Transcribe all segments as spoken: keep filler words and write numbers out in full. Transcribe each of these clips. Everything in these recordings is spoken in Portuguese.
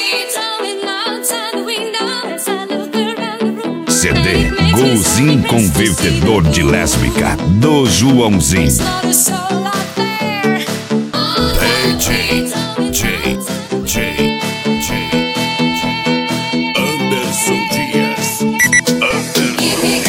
C D Golzinho Convertedor de Lésbica do Joãozinho. J, J, J, J. Anderson Dias. Anderson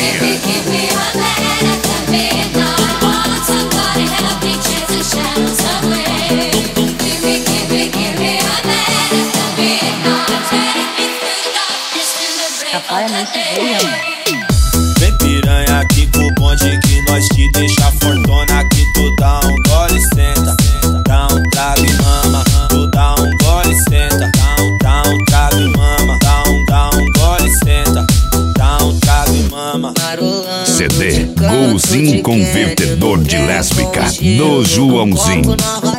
Vem piranha aqui pro bonde que nós te deixa fortuna. Que tu dá um gole e senta, dá um trago e mama. Tu dá um gole e senta, dá um, dá um trago e mama. Dá um, dá um gole e senta, dá um trago e mama. C D Golzinho Convertedor de Lésbica do Joãozinho.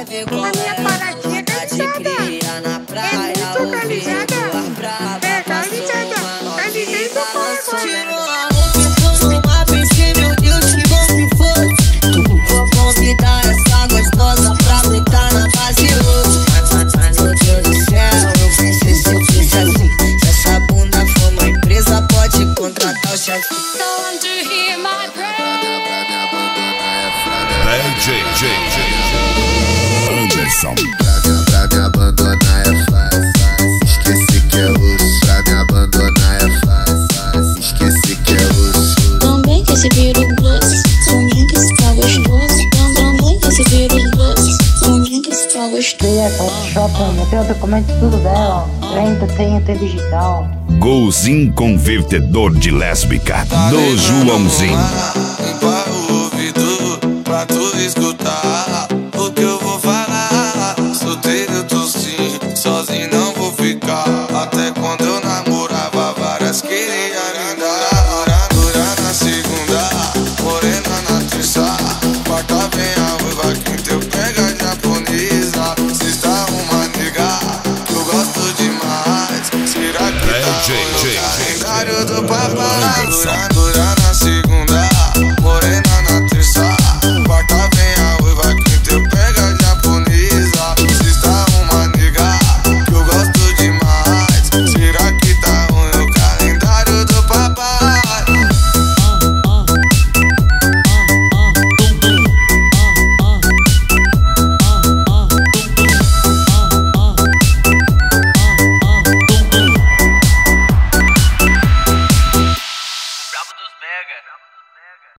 J, J, J. Anderson. Pra me abandonar é fácil. Esqueci que é osso. Pra me abandonar é fácil. Esqueci que é osso. Também que esse vira o doce. Também que esse tá gostoso. Também que esse vira o doce. Também que esse tá gostoso. Tem aquela shopping, tem o documento tudo dela. Ainda tem até digital. Golzinho Convertedor de Lésbica do Joãozinho. Limpa o ouvido pra tu escutar o que eu vou falar. Solteiro eu tô sim, sozinho não vou ficar. Até quando eu namorava, várias queria me dar. Dura na segunda, morena na terça. Quarta vem a ruiva, quinta eu pego a japonesa. Sexta uma nega que eu gosto demais. Será que tá no calendário do papai? Dura, dura